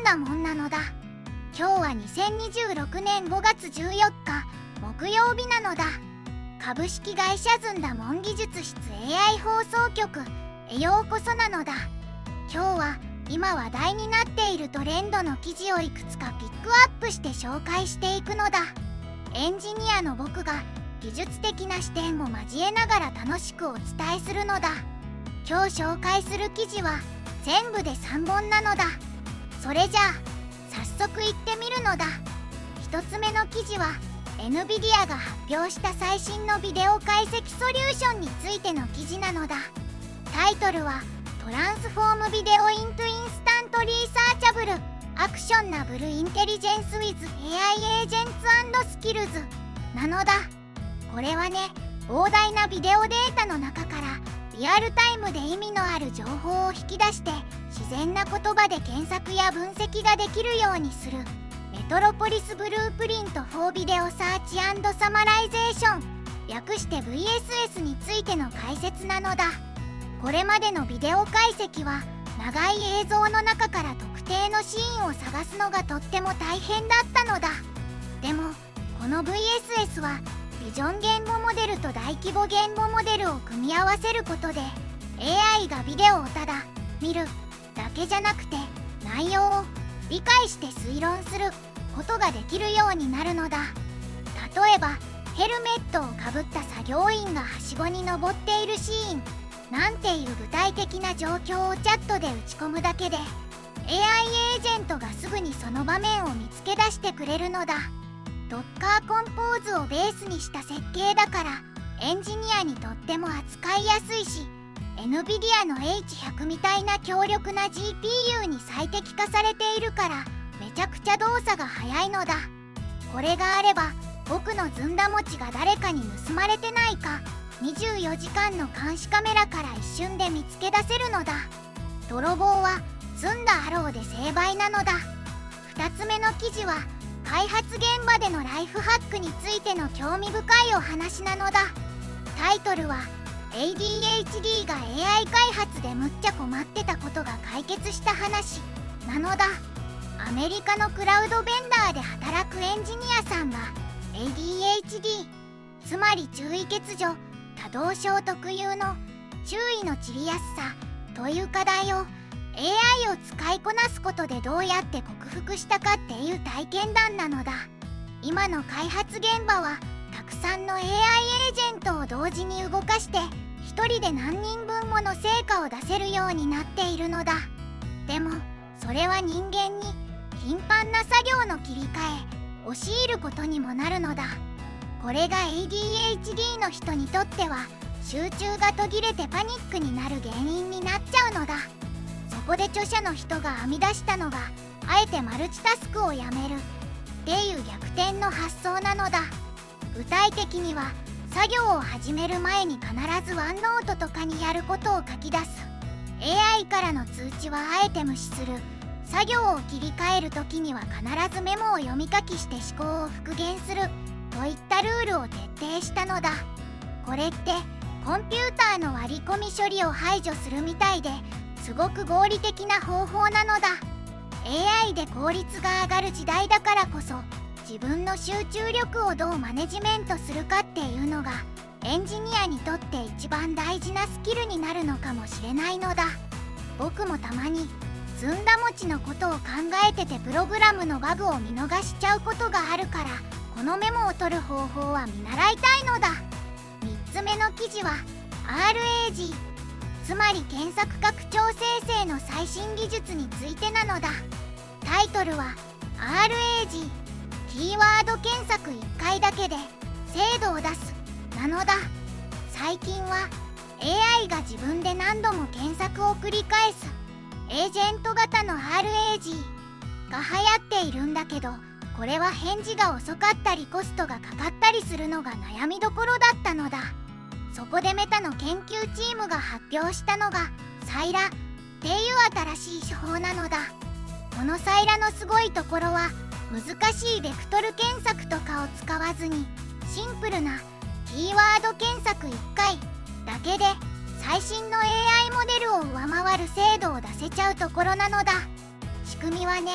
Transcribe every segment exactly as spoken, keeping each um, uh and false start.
なもんなのだ。今日はにせんにじゅうろくねんごがつじゅうよっか木曜日なのだ。株式会社ずんだもん技術室 エーアイ 放送局へようこそなのだ。今日は今話題になっているトレンドの記事をいくつかピックアップして紹介していくのだ。エンジニアの僕が技術的な視点を交えながら楽しくお伝えするのだ。今日紹介する記事は全部でさんぼんなのだ。それじゃあ早速いってみるのだ。ひとつめの記事は エヌビディア が発表した最新のビデオ解析ソリューションについての記事なのだ。タイトルはトランスフォームビデオイントゥインスタントリーサーチャブルアクションナブルインテリジェンスウィズ エーアイ エージェンツ&スキルズなのだ。これはね、膨大なビデオデータの中からリアルタイムで意味のある情報を引き出して自然な言葉で検索や分析ができるようにするメトロポリスブループリントフォービデオサーチ&サマライゼーション略して ブイエスエス についての解説なのだ。これまでのビデオ解析は長い映像の中から特定のシーンを探すのがとっても大変だったのだ。でもこの ブイエスエス はビジョン言語モデルと大規模言語モデルを組み合わせることで エーアイ がビデオをただ見るだけじゃなくて内容を理解して推論することができるようになるのだ。例えばヘルメットをかぶった作業員がはしごに登っているシーンなんていう具体的な状況をチャットで打ち込むだけで エーアイ エージェントがすぐにその場面を見つけ出してくれるのだ。Docker コンポーズをベースにした設計だからエンジニアにとっても扱いやすいし エヌビディア の エイチひゃく みたいな強力な ジーピーユー に最適化されているからめちゃくちゃ動作が速いのだ。これがあれば僕のずんだ餅が誰かに盗まれてないかにじゅうよじかんの監視カメラから一瞬で見つけ出せるのだ。泥棒はずんだアローで成敗なのだ。ふたつめの記事は開発現場でのライフハックについての興味深いお話なのだ。タイトルは エーディーエイチディー が エーアイ 開発でむっちゃ困ってたことが解決した話なのだ。アメリカのクラウドベンダーで働くエンジニアさんが エーディーエイチディー つまり注意欠如多動症特有の注意の散りやすさという課題を エーアイ を使いこなすことでどうやって克服したかっていう体験談なのだ。今の開発現場はたくさんの エーアイ エージェントを同時に動かしてひとりで何人分もの成果を出せるようになっているのだ。でもそれは人間に頻繁な作業の切り替えを強いることにもなるのだ。これが エーディーエイチディー の人にとっては集中が途切れてパニックになる原因になっちゃうのだ。そこで著者の人が編み出したのがあえてマルチタスクをやめるっていう逆転の発想なのだ。具体的には作業を始める前に必ずワンノートとかにやることを書き出す、 エーアイ からの通知はあえて無視する、作業を切り替える時には必ずメモを読み書きして思考を復元するといったルールを徹底したのだ。これってコンピューターの割り込み処理を排除するみたいですごく合理的な方法なのだ。 エーアイ で効率が上がる時代だからこそ自分の集中力をどうマネジメントするかっていうのがエンジニアにとって一番大事なスキルになるのかもしれないのだ。僕もたまにずんだ餅のことを考えててプログラムのバグを見逃しちゃうことがあるからこのメモを取る方法は見習いたいのだ。みっつめの記事は アールエージー つまり検索拡張生成の最新技術についてなのだ。タイトルは アールエージー キーワード検索いっかいだけで精度を出すなのだ。最近は エーアイ が自分で何度も検索を繰り返すエージェント型の アールエージー が流行っているんだけど、これは返事が遅かったりコストがかかったりするのが悩みどころだったのだ。そこでメタの研究チームが発表したのがサイラっていう新しい手法なのだ。このサイラのすごいところは難しいベクトル検索とかを使わずにシンプルなキーワード検索いっかいだけで最新の エーアイ モデルを上回る精度を出せちゃうところなのだ。仕組みはね、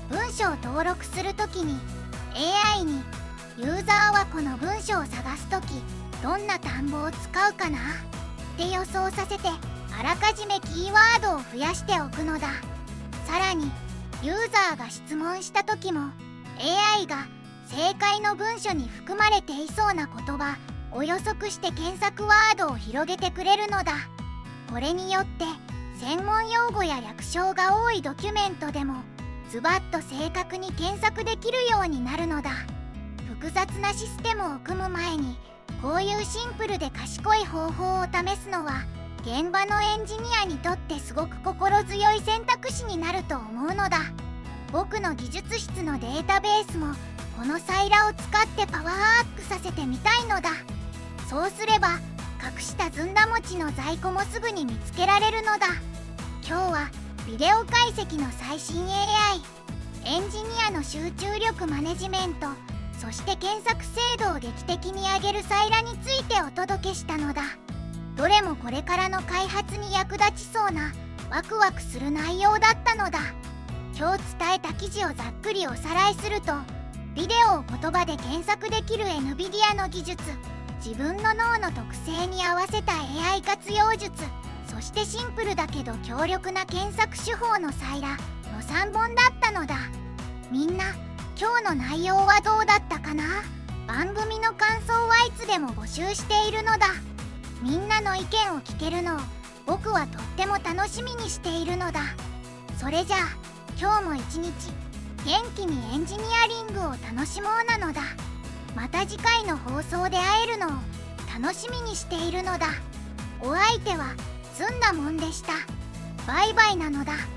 文章を登録するときに エーアイ にユーザーはこの文章を探すときどんな単語を使うかなって予想させてあらかじめキーワードを増やしておくのだ。さらにユーザーが質問したときも エーアイ が正解の文書に含まれていそうな言葉を予測して検索ワードを広げてくれるのだ。これによって専門用語や略称が多いドキュメントでもズバッと正確に検索できるようになるのだ。複雑なシステムを組む前にこういうシンプルで賢い方法を試すのは現場のエンジニアにとってすごく心強い選択肢になると思うのだ。僕の技術室のデータベースもこのサイラを使ってパワーアップさせてみたいのだ。そうすれば隠したずんだ餅の在庫もすぐに見つけられるのだ。今日はビデオ解析の最新 エーアイ、エンジニアの集中力マネジメント、そして検索精度を劇的に上げるサイラについてお届けしたのだ。どれもこれからの開発に役立ちそうなワクワクする内容だったのだ。今日伝えた記事をざっくりおさらいすると、ビデオを言葉で検索できる エヌビディア の技術、自分の脳の特性に合わせた エーアイ 活用術、そしてシンプルだけど強力な検索手法のサイラのさんぼんだったのだ。みんな今日の内容はどうだったかな？番組の感想はいつでも募集しているのだ。みんなの意見を聞けるのを僕はとっても楽しみにしているのだ。それじゃあ今日も一日元気にエンジニアリングを楽しもうなのだ。また次回の放送で会えるのを楽しみにしているのだ。お相手はずんだもんでした。バイバイなのだ。